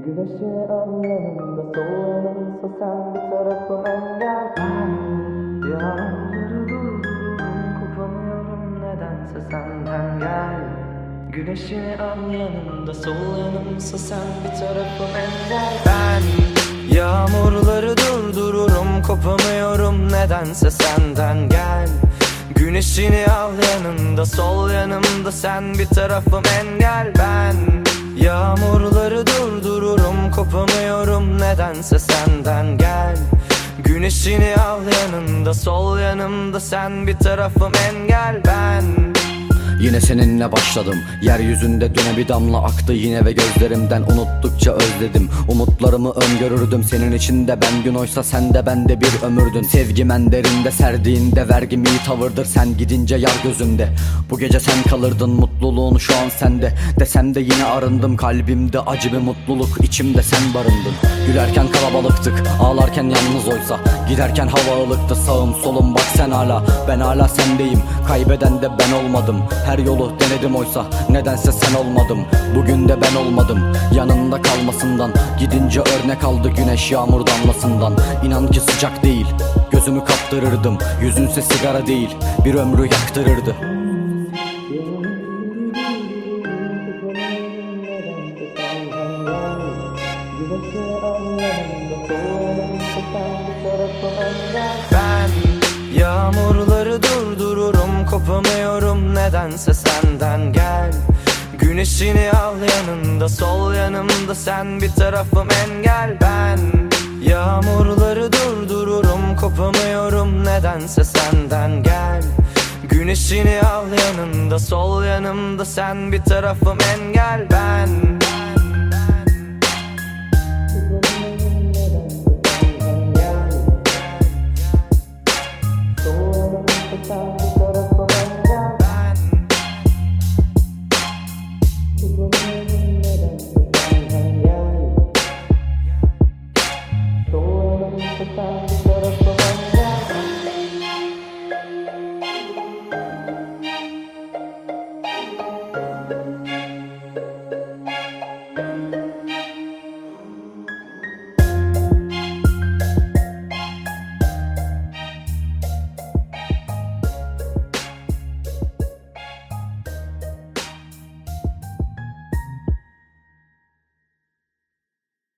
Güneşi al yanımda, sol yanımsa sen bir tarafım engel. Ben yağmurları durdururum, kopamıyorum nedense senden gel. Güneşi al yanımda, sol yanımsa sen bir tarafım engel. Ben yağmurları durdururum, kopamıyorum nedense senden gel. Güneşini al yanında, sol yanımda sen bir tarafım engel. Ben yağmurları durdururum, kopamıyorum nedense senden gel. Güneşini al yanında, sol yanımda sen bir tarafım engel. Ben yine seninle başladım. Yeryüzünde düne bir damla aktı yine ve gözlerimden unuttukça özledim. Umutlarımı öngörürdüm senin içinde ben gün, oysa sen de ben de bir ömürdün. Sevgim en derinde, serdiğinde vergim iyi tavırdır, sen gidince yar gözümde. Bu gece sen kalırdın, mutluluğun şu an sende. Desem de yine arındım, kalbimde acı bir mutluluk, içimde sen barındın. Gülerken kalabalıktık, ağlarken yalnız oysa. Giderken hava ılıktı, sağım solum bak sen hala. Ben hala sendeyim, kaybeden de ben olmadım. Her yolu denedim oysa nedense sen olmadım. Bugün de ben olmadım, yanında kalmasından. Gidince örnek aldı güneş yağmur damlasından. İnan ki sıcak değil, gözümü kaptırırdım. Yüzünse sigara değil, bir ömrü yaktırırdı. Ben yağmurları durdururum, kopamıyorum nedense senden gel. Güneşini al yanında, sol yanımda sen bir tarafım engel. Ben yağmurları durdururum, kopamıyorum nedense senden gel. Güneşini al yanında, sol yanımda sen bir tarafım engel. Ben